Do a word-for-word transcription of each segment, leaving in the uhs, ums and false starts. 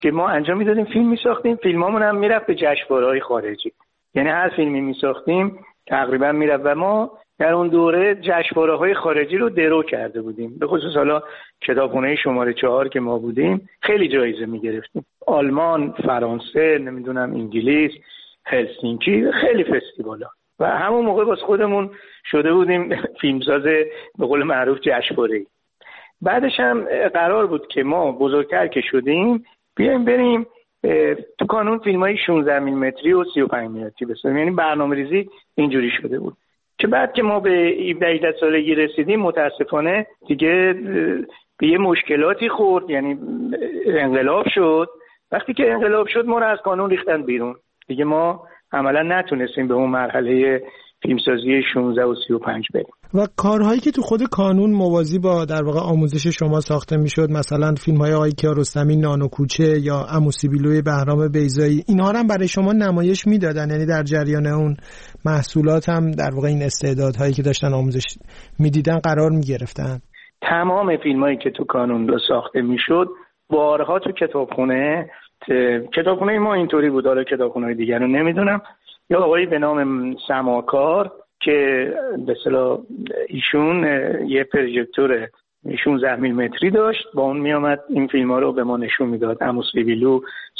که ما انجام میدادیم، فیلم میساختیم، فیلمامون هم میرفت به جشنواره‌های خارجی. یعنی هر فیلمی میساختیم تقریبا میرفت و ما در اون دوره جشنواره‌های خارجی رو درو کرده بودیم. به خصوص حالا کتابخونه شماره چهار که ما بودیم خیلی جایزه میگرفتیم. آلمان، فرانسه، نمیدونم انگلیس، هلسینکی، خیلی فستیوالا. و همون موقع باز خودمون شده بودیم فیلمساز به قول معروف جشنواره‌ای. بعدش هم قرار بود که ما بزرگتر که شدیم بیایم بریم تو کانون فیلم‌های شانزده میلیمتری و سی و پنج میلیمتری بسازیم. یعنی برنامه‌ریزی اینجوری شده بود که بعد که ما به هفده سالگی رسیدیم متاسفانه دیگه به یه مشکلاتی خورد، یعنی انقلاب شد. وقتی که انقلاب شد ما رو از کانون ریختن بیرون، دیگه ما عملا نتونستیم به اون مرحله فیلمسازی شانزده و سی و پنج بریم. و کارهایی که تو خود کانون موازی با در واقع آموزش شما ساخته میشد، مثلا فیلم‌های آقای کیارستمی نان و کوچه یا عمو سیبیلوی بهرام بیضایی، اینها رو هم برای شما نمایش میدادن؟ یعنی در جریان اون محصولات هم در واقع این استعدادهایی که داشتن آموزش میدیدن قرار میگرفتن؟ تمام فیلمایی که تو کانون رو ساخته میشد بارها تو کتابخونه کتابخونه ما اینطوری بود، حالا کتابخونه‌های دیگر رو نمیدونم، یا آقایی به نام سماکار که به اصطلاح ایشون یه پروژکتور شانزده میلیمتری داشت، با اون میامد این فیلم‌ها رو به ما نشون میداد. عمو سیبیلو،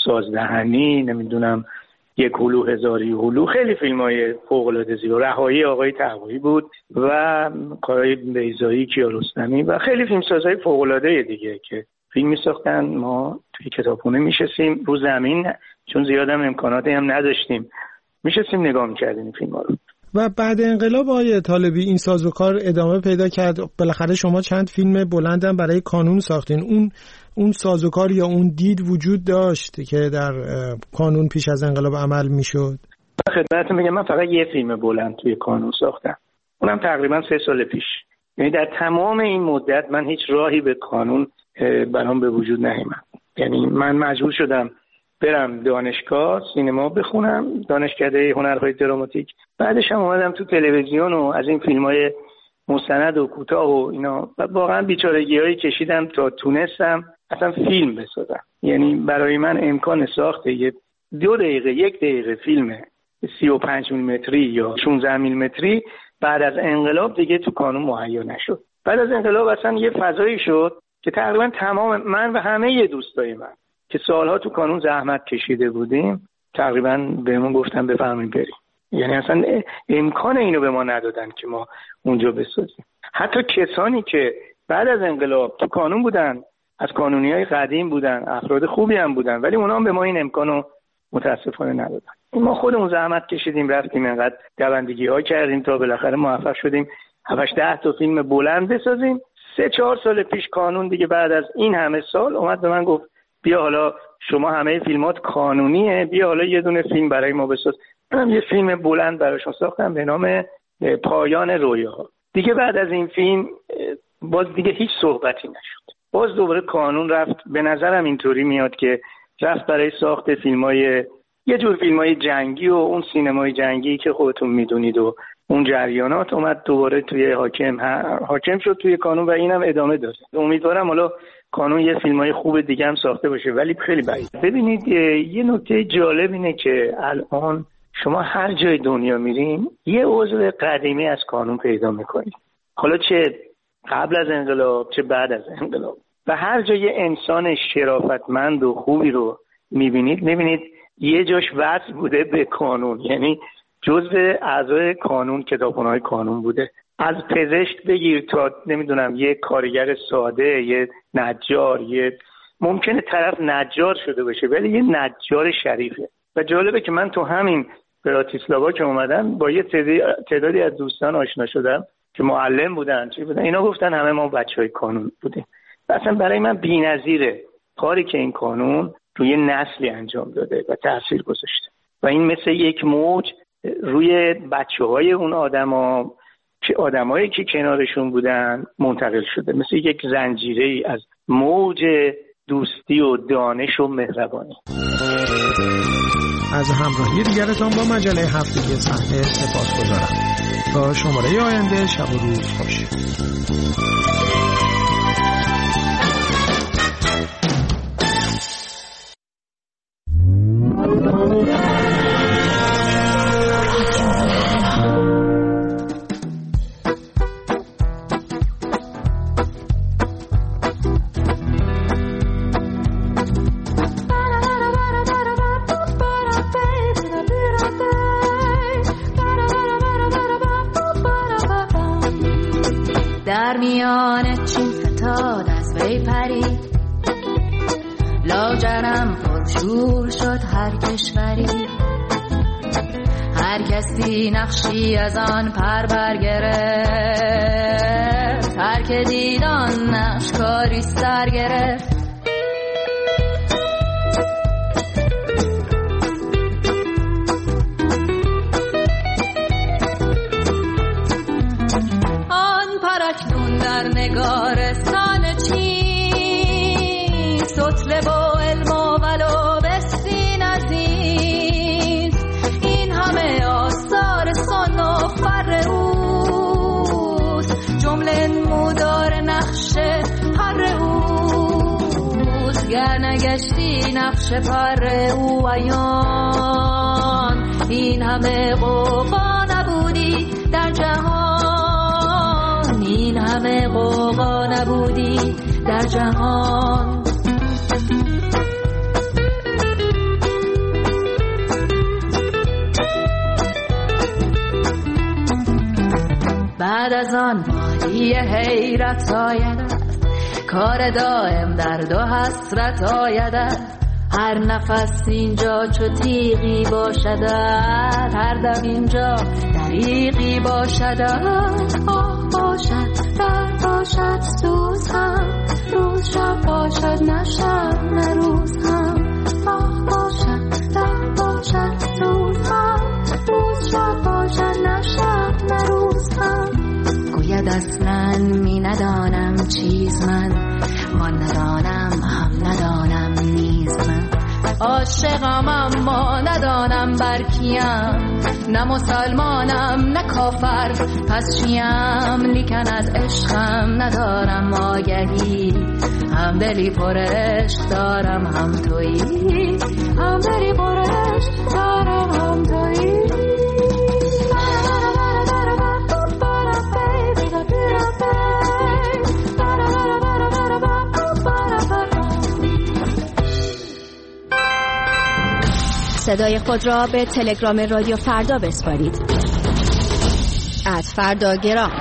سازدهنی، نمیدونم یک هلو هزاری هلو، خیلی فیلم‌های فوق‌العاده زیبا. رهایی آقای تقویی بود و کارهای بیضایی، کیارستمی و خیلی فیلمسازهای فوق‌العاده دیگه که فیلم می‌ساختن. ما توی کتابخونه میشستیم رو زمین، چون زیادم امکاناتی هم نداشتیم، میشستیم نگاه می‌کردیم این فیلم‌ها رو. و بعد انقلاب آقای طالبی این سازوکار ادامه پیدا کرد. بالاخره شما چند فیلم بلندم برای کانون ساختین. اون اون سازوکار یا اون دید وجود داشت که در کانون پیش از انقلاب عمل میشد؟ خدمتتون میگم من فقط یه فیلم بلند توی کانون ساختم، اونم تقریبا سه سال پیش. یعنی در تمام این مدت من هیچ راهی به کانون برام به وجود نیامد. یعنی من مجبور شدم برم دانشگاه سینما بخونم، دانشکده هنرهای دراماتیک. بعدش هم اومدم تو تلویزیون و از این فیلم‌های مستند و کوتاه و اینا، و واقعا بیچارگی‌هایی کشیدم تا تونستم اصلا فیلم بسازم. یعنی برای من امکان ساخت یه دو دقیقه یک دقیقه فیلم سی و پنج میلیمتری یا شانزده میلیمتری بعد از انقلاب دیگه تو کانون مهیا نشد. بعد از انقلاب اصلا یه فضایی شد که تقریبا تمام من و همه دوستای من که سالها تو کانون زحمت کشیده بودیم تقریبا بهمون گفتن بفرمایید بریم. یعنی اصلا امکان اینو به ما ندادن که ما اونجا بسازیم. حتی کسانی که بعد از انقلاب تو کانون بودن، از کانونیای قدیم بودن، افراد خوبی هم بودن، ولی اونا هم به ما این امکانو متاسفانه ندادن. ما خودمون زحمت کشیدیم، رفتیم اینقدر دوندگی ها کردیم تا بالاخره موفق شدیم هفت ده تا فیلم بلند بسازیم. سه چهار سال پیش کانون دیگه بعد از این همه سال اومد به من گفت بیا حالا شما همه فیلمات کانونیه، بیا حالا یه دونه فیلم برای ما بساز. من یه فیلم بلند براشون ساختم به نام پایان رویاها. دیگه بعد از این فیلم باز دیگه هیچ صحبتی نشد. باز دوباره کانون رفت، به نظرم اینطوری میاد که رفت برای ساخت فیلمای یه جور فیلمای جنگی و اون سینمای جنگی که خودتون میدونید و اون جریانات اومد دوباره توی حاکم حاکم شد توی کانون و اینم ادامه داره. امیدوارم حالا کانون یه فیلمای خوب دیگه هم ساخته باشه، ولی خیلی بعید. ببینید یه نکته جالب اینه که الان شما هر جای دنیا میرین یه عضو قدیمی از کانون پیدا میکنید، حالا چه قبل از انقلاب چه بعد از انقلاب، و هر جای انسان شرافتمند و خوبی رو میبینید میبینید یه جاش وصل بوده به کانون، یعنی جزء اعضای کانون، کتابخونه‌های کانون بوده. از پزشک بگیر تا نمیدونم یه کارگر ساده، یه نجار، یه ممکنه طرف نجار شده باشه ولی یه نجار شریفه. و جالبه که من تو همین براتیسلاوا که اومدم با یه تعدادی از دوستان آشنا شدم که معلم بودن چی بودن، اینا گفتن همه ما بچهای کانون بودیم. اصلا برای من بی‌نظیره کاری که این کانون روی نسلی انجام داده و تأثیر گذاشته و این مثل یک موج روی بچه‌های اون آدما که آدمایی که کنارشون بودن منتقل شده، مثل یک زنجیره‌ای از موج دوستی و دانش و مهربانی. از همراهی دیگرتان با مجله هفتگی صحنه سپاسگزارم. تا شماره آینده شب و روز خوش. کی پرید لاجرم پرشور شد هر کشوری، هر کسی نقشی از آن پر برگرفت، هر که دید آن نقش کاری سر گرفت. آن پرکنون در نگارستان چین، سطل با علم و ولو بستین عزیز، این همه آثار سن و فر اوست، جمله نمودار نقش پر اوست. گر نگشتی نقش پر او عیان، این همه قوقا نبودی در جهان، این همه قوقا نبودی در جهان. بعد از آن مالی حیرت آیدت، کار دائم درد و حسرت آیدت، هر نفس اینجا چو تیغی باشدت، هر دم اینجا دریغی باشدت. آه باشد در باشد سوز هم، روز شب باشد نه شب نه روز هم. آه باشد در باشد سوز هم، روز شب باشد نه شب نه روز هم. گوید اصلاً می ندانم چیز من، من ندانم هم ندانم نیز من. عاشقم اما ندانم بر کیم، نه مسلمانم نه کافر پس چیم. لیکن از عشقم ندارم آگهی، هم دلی پر عشق دارم هم تویی، هم دلی پر عشق دارم هم تویی. صدای خود را به تلگرام رادیو فردا بسپارید. ات فرداگرام.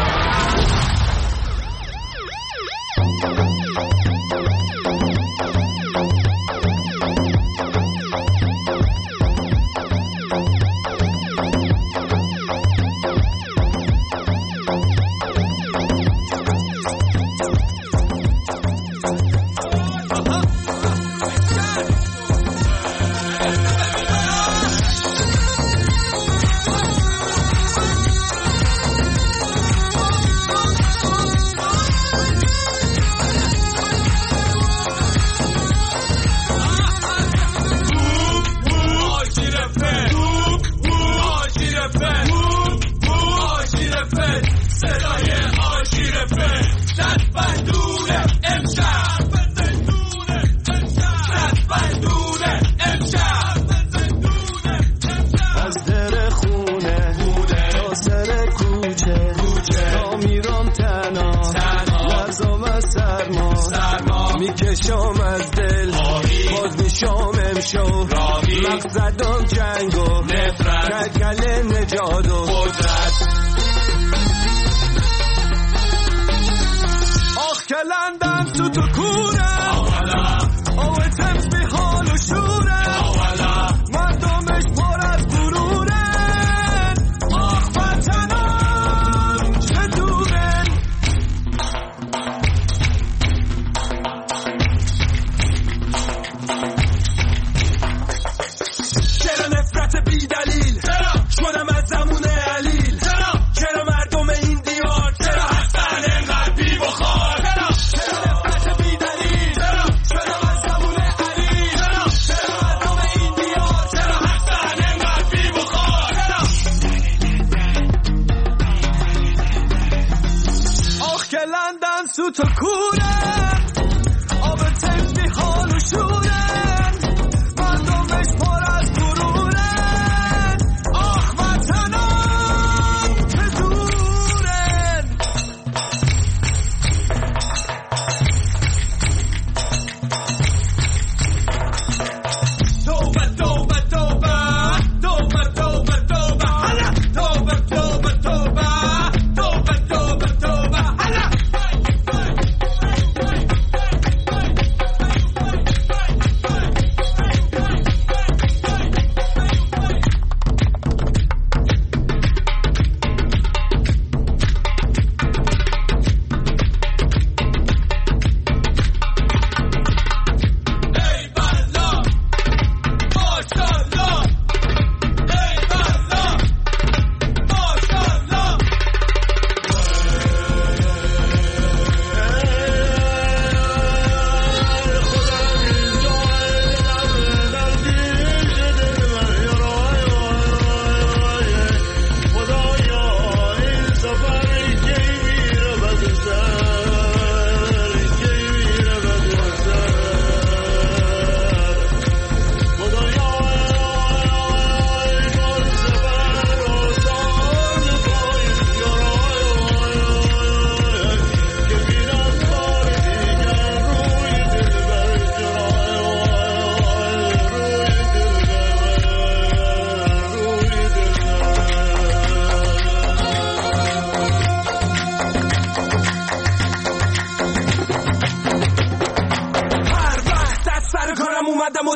مقصدم جنگ و نفرت، کل نجات و قدرت. آخ که لندن تو تو کوره، آوه تمس بی حال و شوره، مردمش پر از غروره. آخ وطنم چه دوره. بی دلیل شدم از زمون علیل، چرا مردم این دیار چرا هستن انقدر بی بخار، چرا نفرت بی دلیل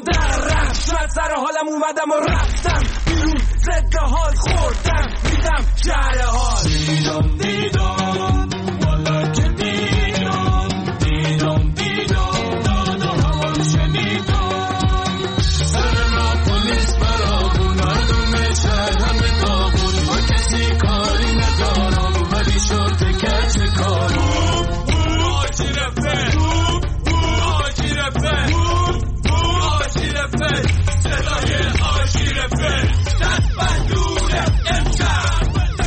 در رفت شاید سر حالم اومدم و رفتم بیرون ضد حال خوردم دیدم شهر حال دیدم دیدم والا که دیدم دیدم دیدم دادم هوا شنیدم سر را پلیس برامون مردم شهر همه داغون با کسی کاری ندارم ولی شد کچ کارم آجی رفت آجی رفت آجی رفت صدای آجی رفت دست بندونه امشب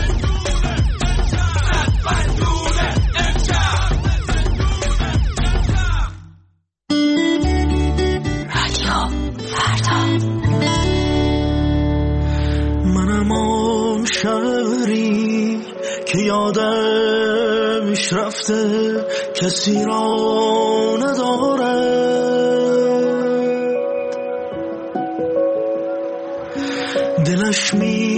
دست بندونه امشب رادیو فردا. منم آن شهری که یادش رفته کسی را نداره دلش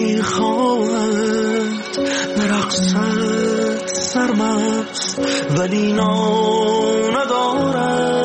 میخواهد برقصد سرمست ولی نام نداره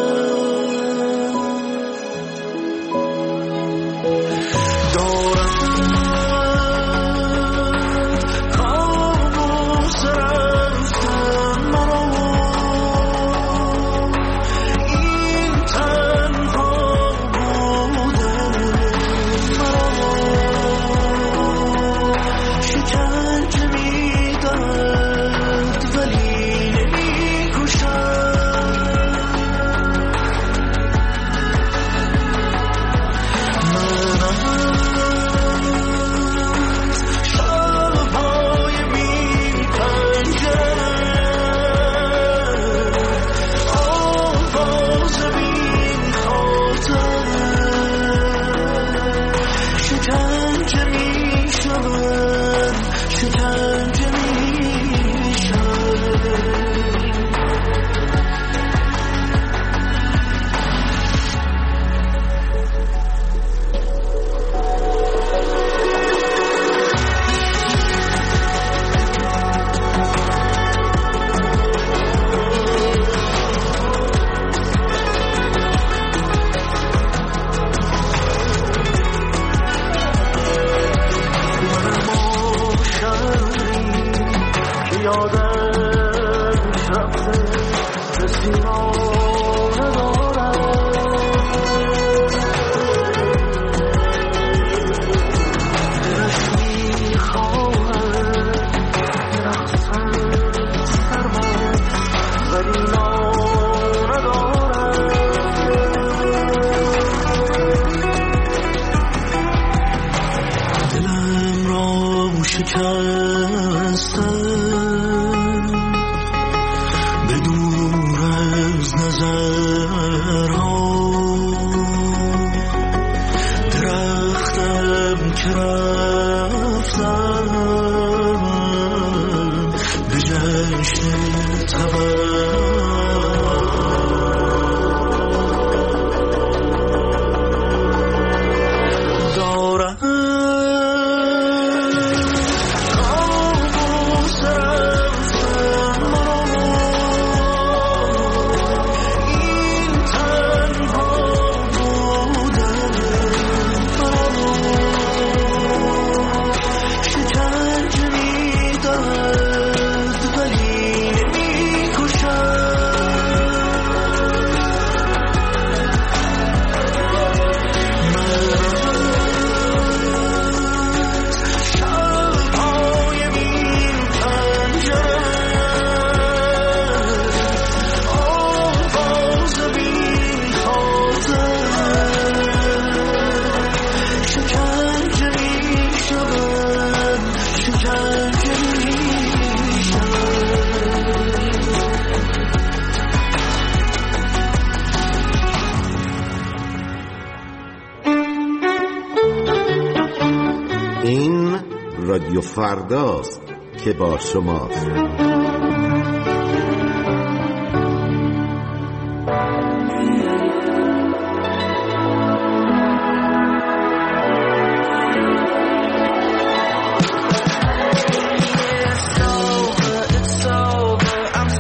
رادیو فرداست که با شماست.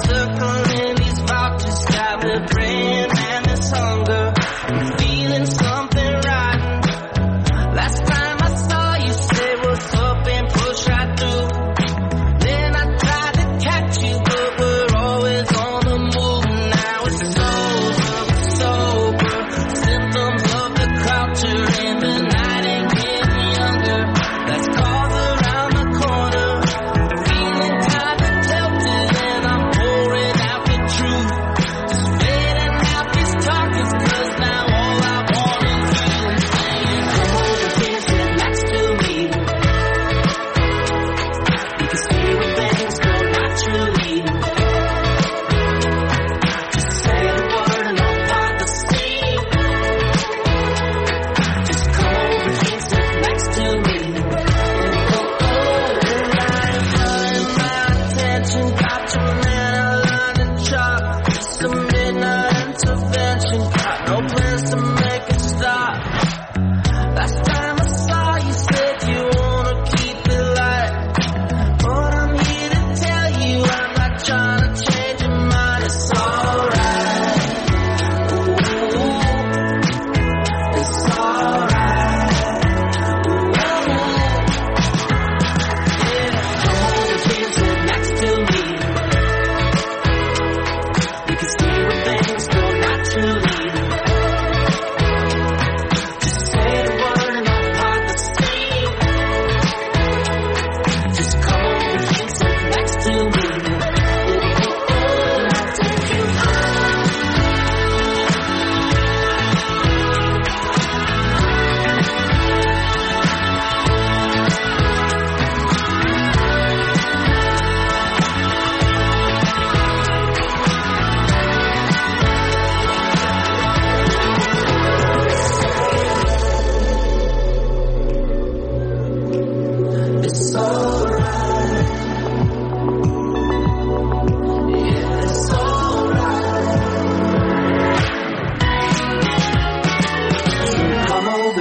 Feeling so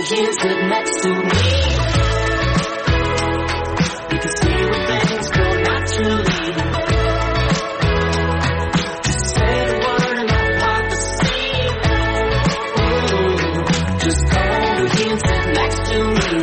here, sit next to me. You can see when things go naturally. Just say the word and I'll part the scene. Ooh, just come over here and sit next to me.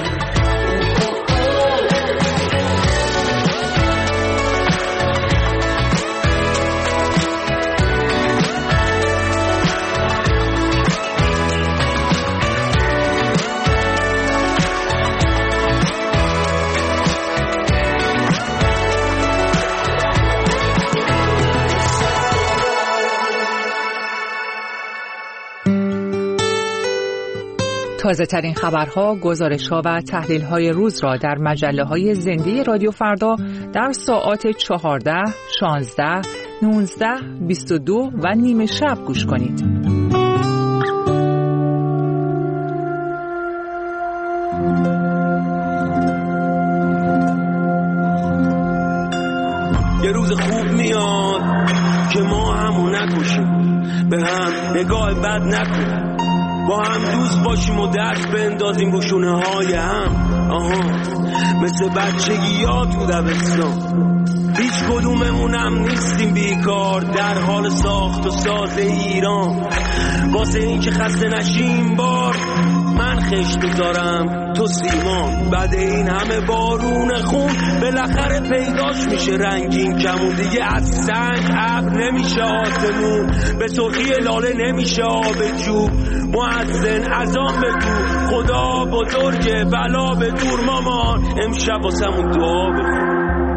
تازه ترین خبرها، گزارش‌ها و تحلیل‌های روز را در مجله‌های زنده رادیو فردا در ساعات چهارده، شانزده، نوزده، بیست و دو و نیمه شب گوش کنید. یه روز خوب میاد که ما همو نکشیم، به هم نگاه بد نکنیم، با هم دوست باشیم و دست بندازیم رو شونه های هم. آها مثل بچگی ها تو دبستان، هیچ کدوممونم نیستیم بیکار در حال ساخت و ساز ایران. واسه این که خسته نشیم بار من خشت بذارم تو سیمان. بعد این همه بارون خون بالاخره پیداش میشه رنگین کمون. دیگه از سنگ ابر نمیشه آسمون، به سرخی لاله نمیشه آب جو. مؤذن اذان بگو خدا بزرگه بلا به دور مامان، امشب واسمون دعا بخون.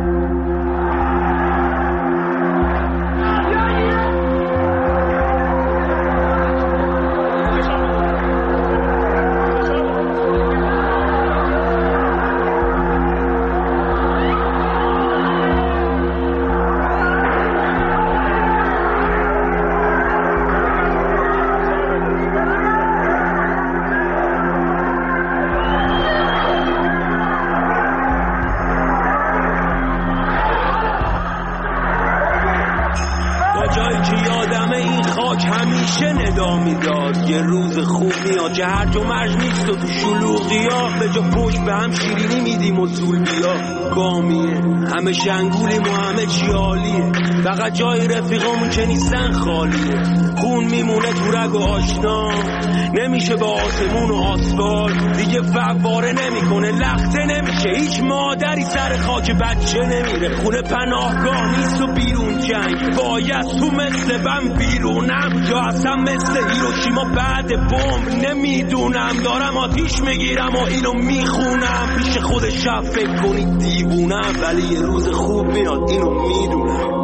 یه روز خوب میاد که هرج و مرج نیست و تو شلوغی ها به جا پشت به هم شیرینی میدیم و سول بیا گامیه. همه شنگولیم و همه چی عالیه، فقط جای رفیقامون که نیستن خالیه. خون میمونه تو رگ و آشنا، نمیشه با آسمون و آسفالت دیگه فواره نمیکنه، لخته نمیشه. هیچ مادری سر خاک بچه نمیره، خونه پناهگاه نیست و بیرون جنگ باید تو مثل بم بیرونم، یا اصلا مثل هیروشیما بعد بمب نمیدونم. دارم آتیش میگیرم و اینو میخونم، پیش خود شب فکر کنید دیوونم، ولی یه روز خوب میاد اینو میدونم.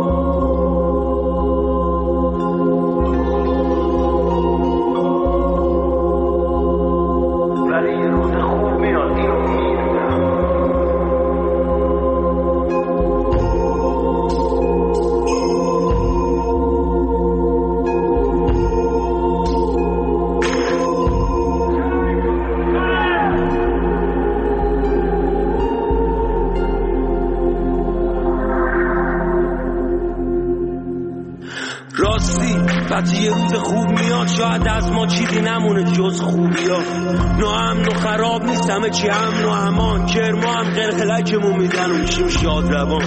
وقتی یه روز خوب میاد شاید از ما چیزی نمونه جز خوبی ها. ناامن و خراب نیست همه چی امن و امان، کرما هم قلقلکمون میدن و میشیم شاد روان.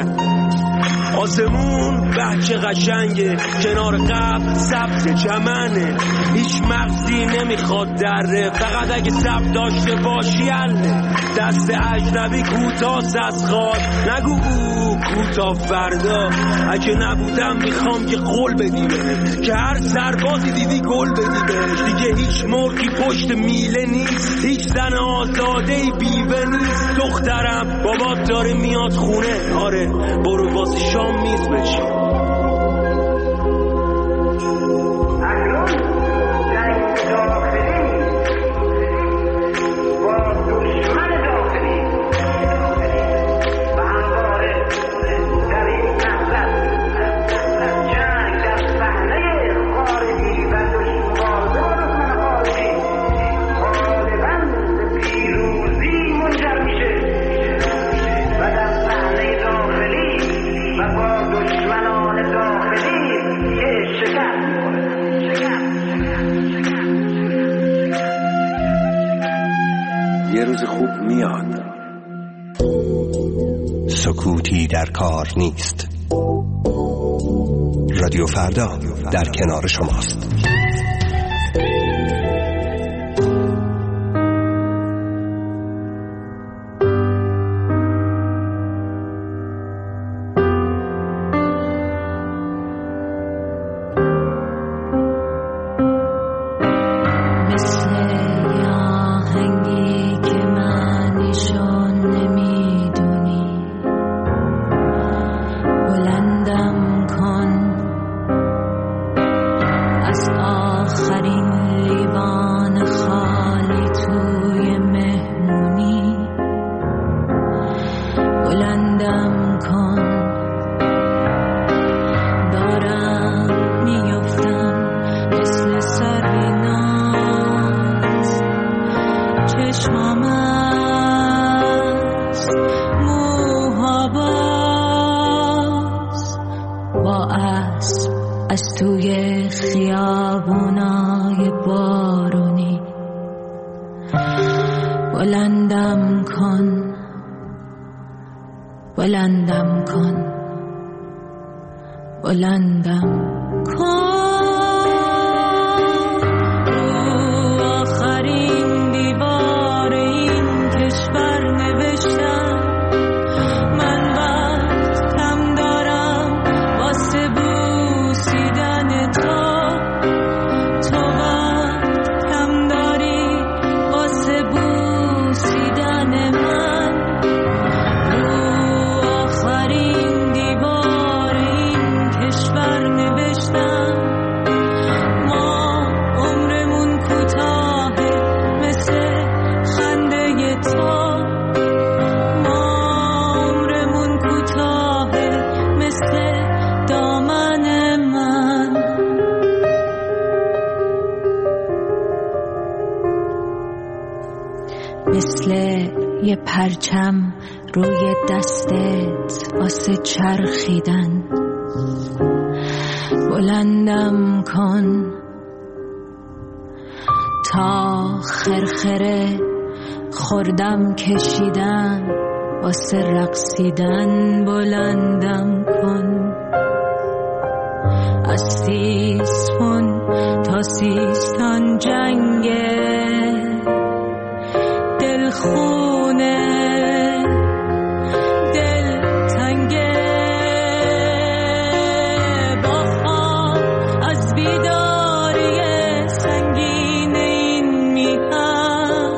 آسمون بچه قشنگه، کنار قبل سبز چمنه، هیچ مغزی نمیخواد دره، فقط اگه سب داشته باشی حله. دست اجنبی کوتاست از خواد، نگو او کوتا فردا. اگه نبودم میخوام که قول بدی بهش، که هر سربازی دیدی گل بدی بهش. دیگه هیچ مرغی پشت میله نیست، هیچ زن آزادهی بیوه نیست. دخترم بابات داره میاد خونه، آره برو واسه شام میز بشی. دشمنان یه روز خوب میاد. سکوتی در کار نیست. رادیو فردا در کنار شماست. بلندم کن بلندم کن رو آخرین دیوار این کشور نوشتم من وقت کم دارم واسه بوسیدن تو تو وقت کم داری واسه بوسیدن من مثل یه پرچم روی دستت واسه چرخیدن بلندم کن تا خرخره خوردم کشیدن واسه رقصیدن بلندم کن از سیستان تا سیستان جنگه دل خونه دل تنگه با خواب از بیداری سنگین این میهن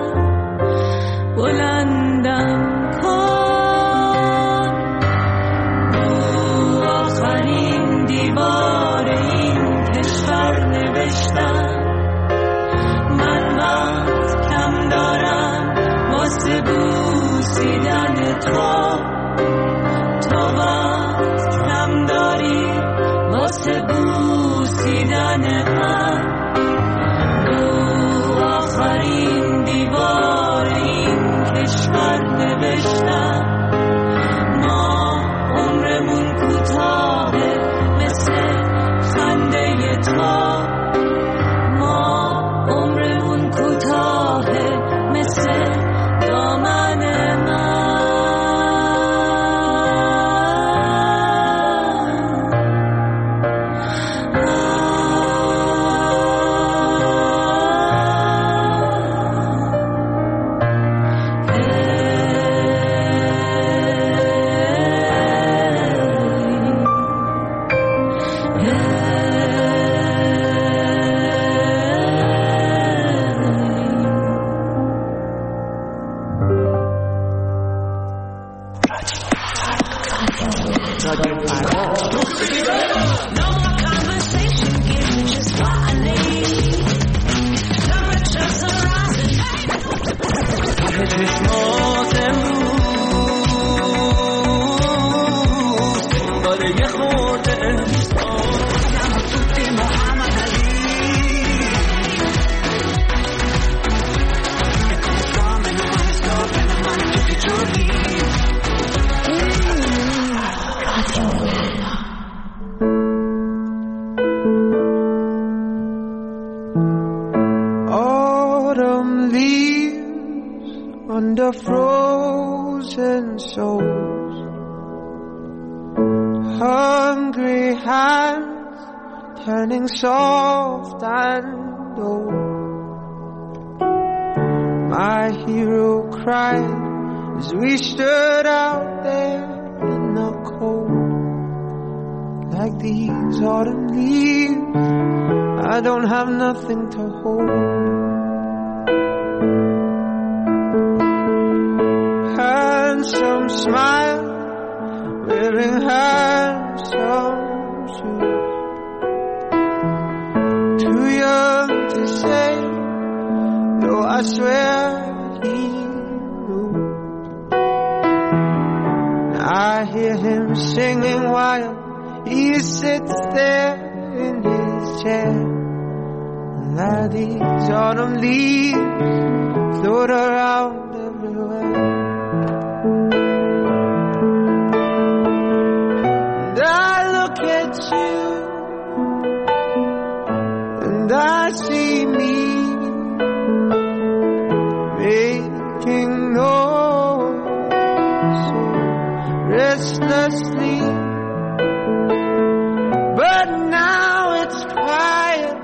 بلندم کن رو آخرین دیوار این کشور نوشتم من وقت کم دارم واسه بوسیدن تو تو وقت کم داری واسه بوسیدن من رو آخرین دیوار این کشور نوشتم ما عمرمون کوتاهه مثل خنده تو ما عمرمون کوتاهه مثل دامن من under frozen souls, hungry hands turning soft and old. My hero cried as we stood out there in the cold. Like these autumn leaves, I don't have nothing to hold. Handsome smile, wearing handsome shoes. Too young to say, though I swear he knew. I hear him singing while he sits there in his chair. And now these autumn leaves float around everywhere. And I look at you, and I see me making noise so restlessly. But now it's quiet,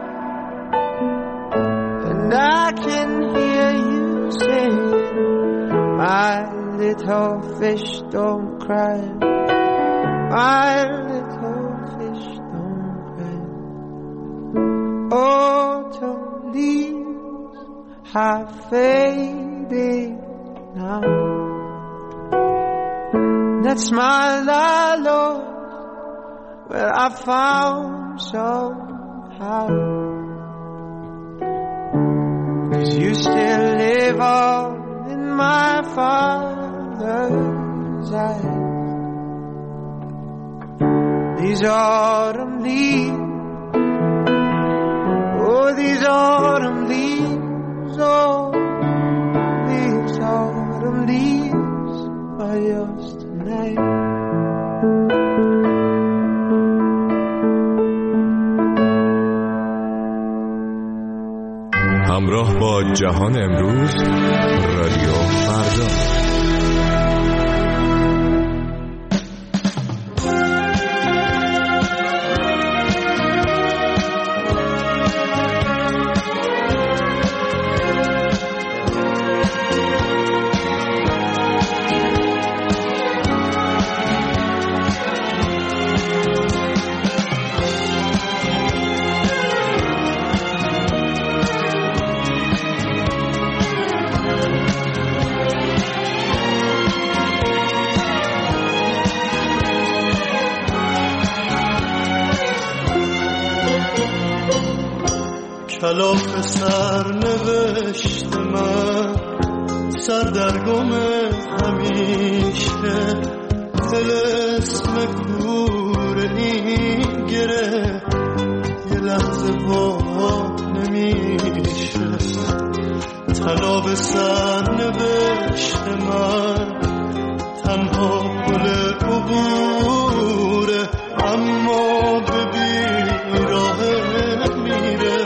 and I can hear you sing, my little fish don't cry, my little fish don't cry. Autumn leaves have faded now. That's my Lord, well, I found somehow. 'Cause you still live on in my Father's eyes. These autumn leaves, oh, these autumn leaves, oh, these autumn leaves are yours tonight. همراه با جهان امروز، رادیو فردا. کلاف سر نوشت من سردرگم همیشه طلسم کور این گره یه لحظه پا نمیشه طلا به سر نوشت من تنها گل عبوره اما به بیراه میره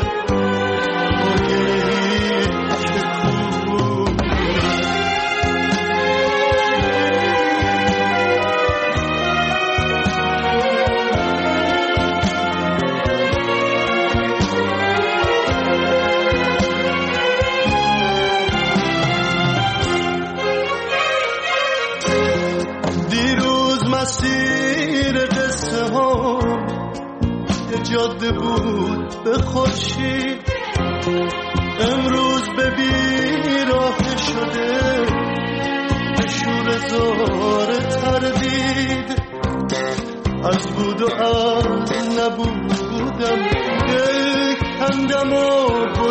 مسیر قصه ها یه جاده بود به خورشید امروز به بیراه شده به شور زار تردید از بود و از نبودم دل کندم و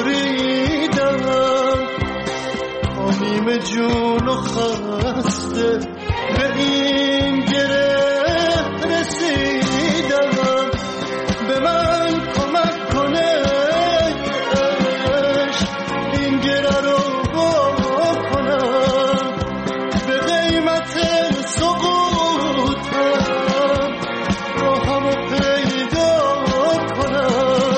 بریدم آمیم جون و خسته به این گره رسیدم به من کمک کنه این گره رو بکنم به قیمت سقوطم راهمو پیدا کنم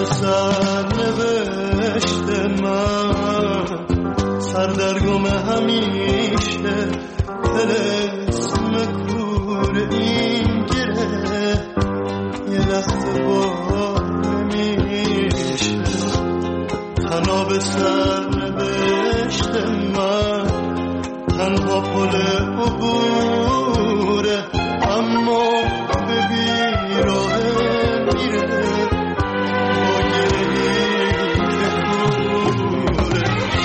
سرنوشت من، سردرگم همیشه طلسم کور این گره، یه لحظه بار نمیشه. تنها به سرنوشت من، تنها پل عبوره، اما به بیراه میره با گرهی که کوره.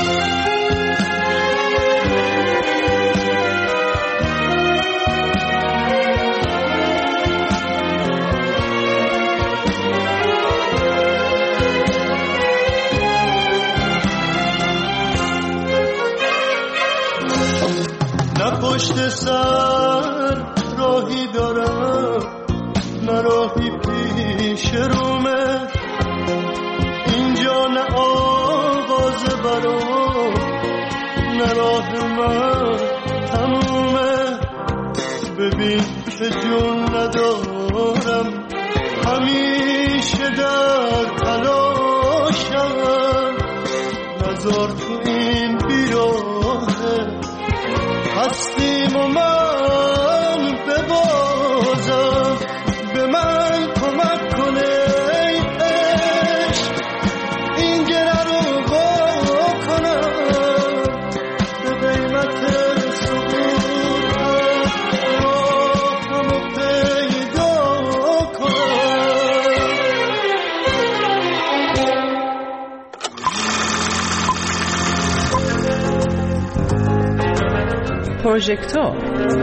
نه پشت سر راهی دارم، نه راهی پیش رومه، اینجا نه آغاز برام، نه راه من تمومه. ببین که جون ندارم، همیشه در تلاشم، نزار تو این بیراهه هستیم و من ببازم. به من کمک کنه ای عشق، این گره رو با کنم، به قیمت سقوط راهمو پیدا کنم. پروژکتور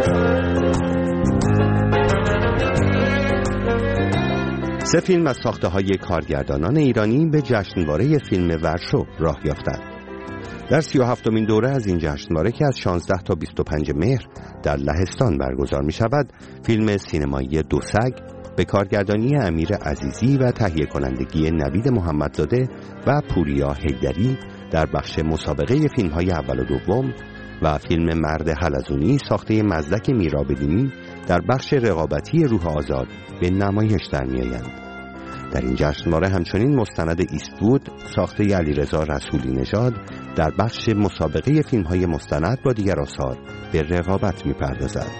سه فیلم از ساخته‌های کارگردانان ایرانی به جشنواره فیلم ورشو راه یافتند. در سی و هفتمین دوره از این جشنواره که از شانزده تا بیست و پنج مهر در لهستان برگزار می شود، فیلم سینمایی دو سگ به کارگردانی امیر عزیزی و تهیه کنندگی نوید محمدزاده و پوریا حیدری در بخش مسابقه فیلم‌های اول و دوم و فیلم مرد حلزونی ساخته مزدک میرابدینی در بخش رقابتی روح آزاد به نمایش در می‌آیند. در این جشنواره همچنین مستند ایست‌وود ساخته علیرضا رسولی نژاد در بخش مسابقه فیلم‌های مستند با دیگر آثار به رقابت می‌پردازد.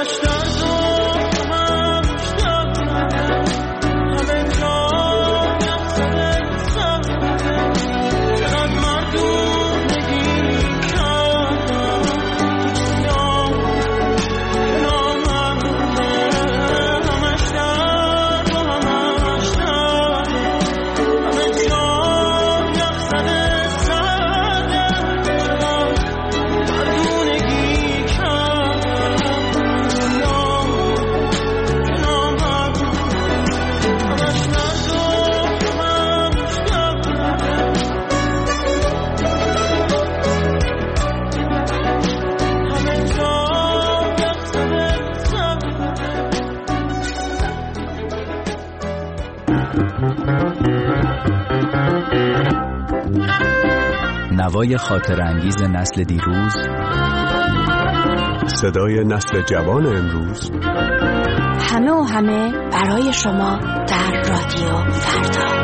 نوای خاطر انگیز نسل دیروز، صدای نسل جوان امروز، همه و همه برای شما در رادیو فردا.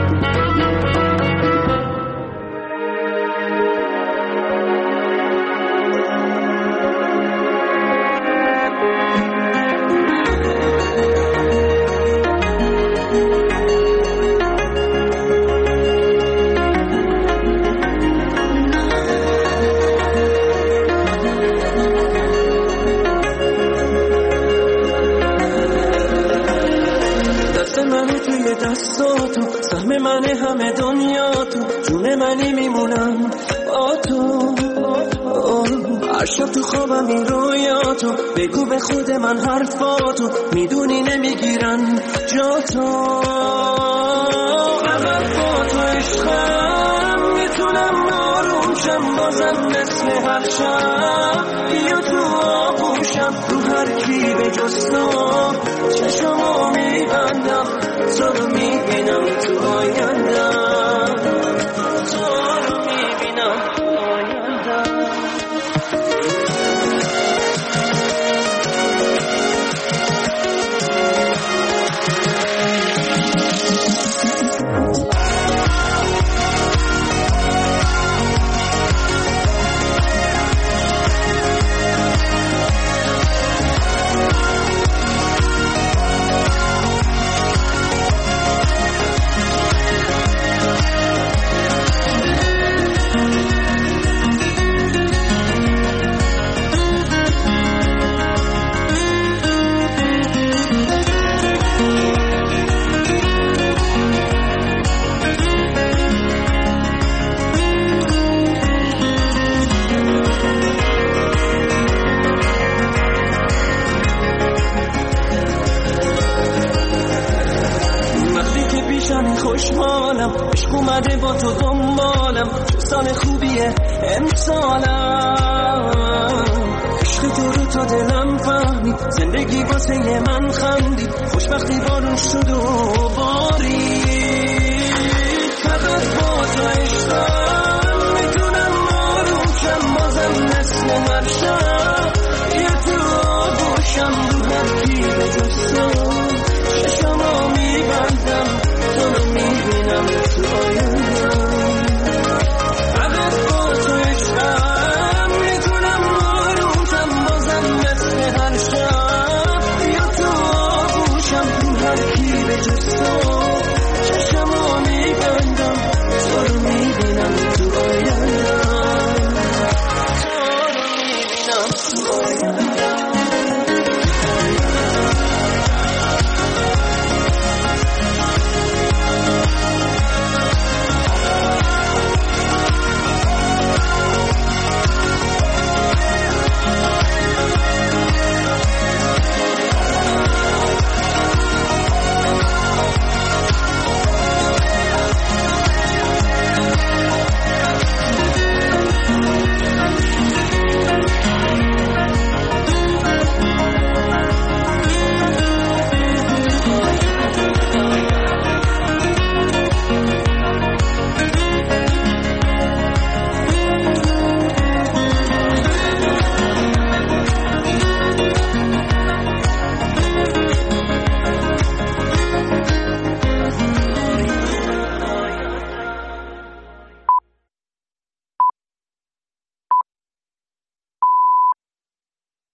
دستاتو سهم من همه دنیا تو جون منی میمونم با تو. هر شب تو خوابم این رویاتو بگو به خود من حرفاتو میدونی نمیگیرن جا تو. فقط با تو عشقم میتونم آروم شم بازم مثل هر شب بیا تو آغوشم رو هر کی به جز تو چشمو میبندم تو رو میبینم تو آیندم تو رو میبینم تو آیندم. خوشحالم عشق اومده با تو دنبالم چه سال خوبیه امسالم عشق تو رو تا دلم فهمید زندگی واسه من خندید خوشبختی بارون شد و بارید فقط با تو عشقم میتونم آروم شم بازم مثل هر شب یه تو آغوشم رو هر کی به جز تو چشمو میبندم تو رو میبینم تو آیندم. فقط با تو عشقم میتونم آرومشم بازم مثل هر شب یا تو آغوشم رو هر کی به جز تو چشمو میبندم تو رو میبینم تو آیندم تو رو میبینم تو آیندم.